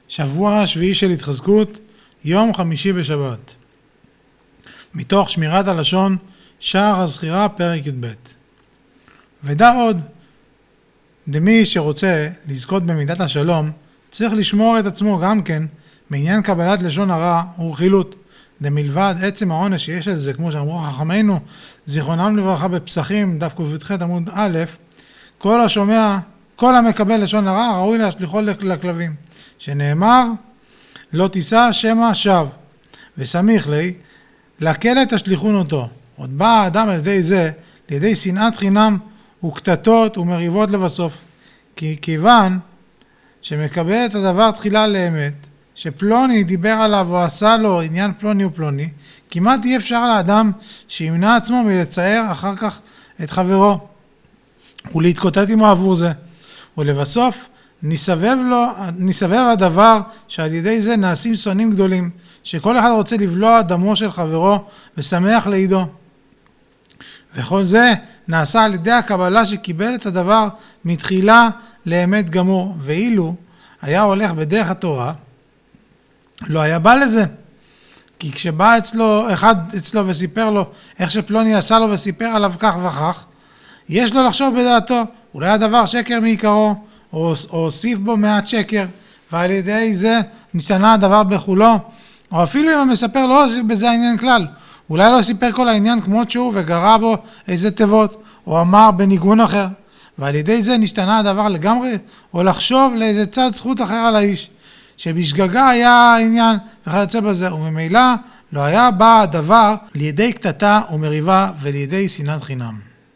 שבוע שביעי של התחזקות, יום חמישי בשבת. מתוך שמירת הלשון, שער הזכירה, פרק י"ב. ודע עוד, דמי שרוצה לזכות במידת השלום, צריך לשמור את עצמו גם כן, מעניין קבלת לשון הרע ורכילות. דמלבד עצם העונש שיש על זה, כמו שאמרו חכמינו, זיכרונם לברכה בפסחים, דף ק"ח עמוד א', כל המקבל לשון הרע, ראוי להשליחו לכלבים. שנאמר, לא תישא שמא שווא, וסמיך לי, לקלת תשליכון אותו. עוד בא האדם על ידי זה, לידי שנאת חינם וקטטות ומריבות לבסוף. כי כיוון שמקבל את הדבר תחילה לאמת, שפלוני דיבר עליו או עשה לו עניין פלוני ופלוני, כמעט אי אפשר לאדם שימנע עצמו מלצייר אחר כך את חברו, ולהתקוטט עמו עבור זה. ולבסוף נסבב הדבר שעל ידי זה נעשים שונאים גדולים, שכל אחד רוצה לבלוע דמו של חברו ושמח לעידו. וכל זה נעשה על ידי הקבלה שקיבל את הדבר מתחילה לאמת גמור, ואילו היה הולך בדרך התורה, לא היה בא לזה. כי כשבא אחד אצלו וסיפר לו איך שפלוני עשה לו וסיפר עליו כך וכך, יש לו לחשוב בדעתו, אולי הדבר שקר מעיקרו, או הוסיף בו מעט שקר, ועל ידי זה נשתנה הדבר בחולו, או אפילו אם המספר לא הוסיף בזה העניין כלל, אולי לא סיפר כל העניין כמות שהוא וגרע בו איזה תיבות, או אמר בניגון אחר, ועל ידי זה נשתנה הדבר לגמרי, או לחשוב לאיזה צד זכות אחר על האיש, שבשגגה היה העניין וכיוצא בזה, וממילא לא היה בא הדבר לידי קטטה ומריבה ולידי שנאת חינם.